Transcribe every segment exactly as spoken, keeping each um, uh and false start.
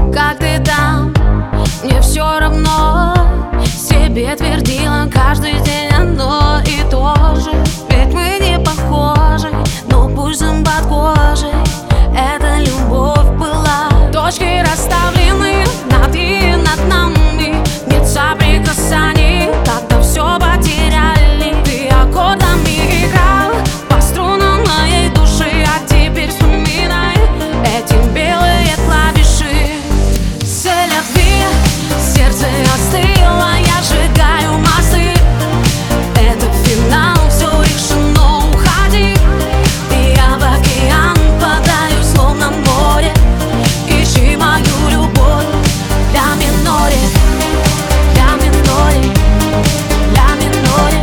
Как ты там? Мне все равно. Себе твердила каждый день одно и то же. Ведь мы не похожи, но пульсом под кожей эта любовь была. Точки расставлены над и над нами. Нет соприкасаний, когда все потеряли. Ты аккордами играл по струнам моей души, а теперь вспоминай эти белые клавиши. C'est la vie, сердце остыло, я сжигаю мосты. Это финал, все решено, уходи. И я в океан падаю, словно море. Ищи мою любовь, ля миноре, ля миноре, ля миноре.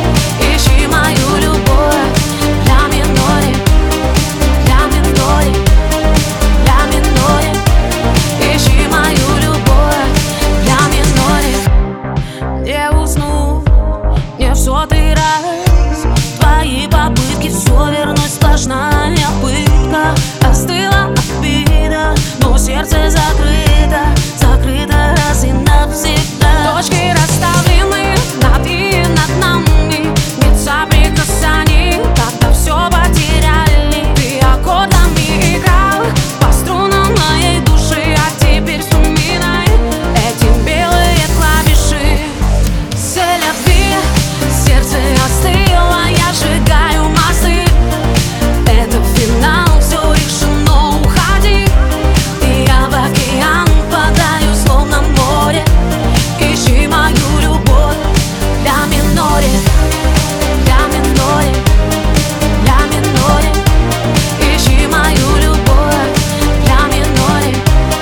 Ищи мою любовь, ля миноре, ля миноре, ля миноре. Ищи мою любовь, ля миноре. Не усну, не в сотый раз. Твои попытки все вернуть сплошная пытка. Остыла обида, но сердце закрыто, закрыто раз и навсегда. Точки расставлены над и над нами. Нет соприкасаний, когда все потеряли. Ты аккордами играл по струнам моей души, а теперь вспоминай эти белые клавиши. C'est la vie, сердце остыло, я сжигаю мосты. Это финал, все решено, уходи. И я в океан падаю, словно море. Ищи мою любовь, ля миноре, ля миноре, ля миноре. Ищи мою любовь, ля миноре,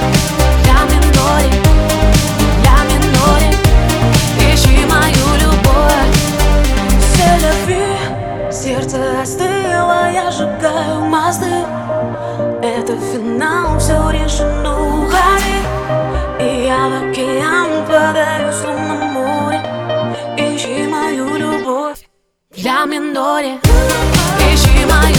ля миноре, ля миноре. Ищи мою любовь. C'est la vie, сердце остыло, я сжигаю мосты. Это финал, все решено, уходи. И я в океан падаю, словно море. Ищи мою любовь, ля миноре. Ищи мою